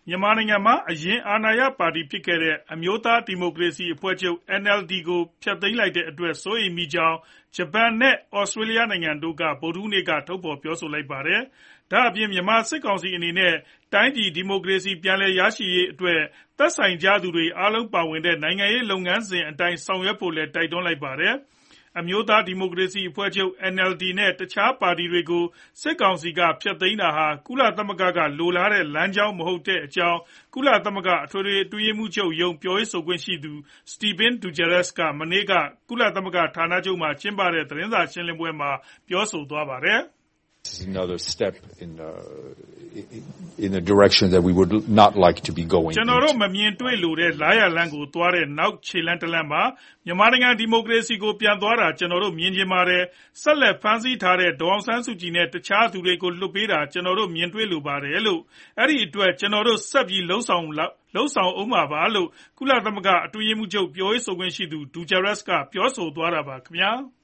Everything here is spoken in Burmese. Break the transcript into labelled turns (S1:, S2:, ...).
S1: မြန်မာနိုင်ငံမှာအရင်အာဏာရပါတီဖြစ်ခဲ့တဲ့အမျိုးသားဒီမိုကရေစီအဖွဲ့ချုပ် NLD ကိုဖျက်သိမ်းလိုက်တဲ့အတွက်စိုးရိမ်မိကြောင်းဂျပန်နဲ့သြစတြေးလျနိုင်ငံတို့ကဗုဒ္ဓဟူးနေ့ကထုတ်ဖော်ပြောဆိုလိုက်ပါတယ်။ ဒါ့အပြင်မြန်မာစစ်ကောင်စီအနေနဲ့တိုင်းပြည်ဒီမိုကရေစီပြန်လည်ရရှိရေးအတွက်သက်ဆိုင်ကြသူတွေအားလုံးပါဝင်တဲ့နိုင်ငံရေးလုပ်ငန်းစဉ်အတိုင်းဆောင်ရွက်ဖို့လည်းတိုက်တွန်းလိုက်ပါတယ်။ အမျိုးသားဒီမိုကရေစီအဖွဲ့ချုပ် NLD နဲ့တခြားပါတီတွေကိုစစ်ကောင်စီကဖျက်သိမ်းတာဟာကုလသမဂ္ဂကလိုလားတဲ့လမ်းကြောင်းမဟုတ်ကြောင်းကုလသမဂ္ဂအထွေထွေအတွင်းရေးမှူးချုပ်ရုံးပြောရေးဆိုခွင့်ရှိသူ Stéphane Dujarric ကမနေ့ကကုလသမဂ္ဂဌာနချုပ်မှာကျင်းပတဲ့သတင်းစာရှင်းလင်းပွဲမှာပြောဆိုသွားပါတယ်။
S2: This is another step in a direction that we would not like to be going.
S1: ကျွန်တော်တို့မမြင်တွေ့လိုတဲ့လားရာလမ်းကိုသွားတဲ့နောက်ခြေလှမ်းတလှမ်းပါမြန်မာနိုင်ငံဒီမိုကရေစီကိုပြန်သွားတာကျွန်တော်တို့မြင်ချင်ပါတယ်ဆက်လက်ဖမ်းဆီးထားတဲ့ဒေါ်အောင်ဆန်းစုကြည်နဲ့တခြားသူတွေကိုလွှတ်ပေးတာကျွန်တော်တို့မြင်တွေ့လိုပါတယ်လို့အဲ့ဒီအတွက်ကျွန်တော်တို့ဆက်ပြီးလှုပ်ဆောင်အောင်မှာပါလို့ကုလသမဂ္ဂအတွင်းရေးမှူးချုပ်ပြောရေးဆိုခွင့်ရှိသူ Dujarric ကပြောဆိုသွားတာပါခင်ဗျာ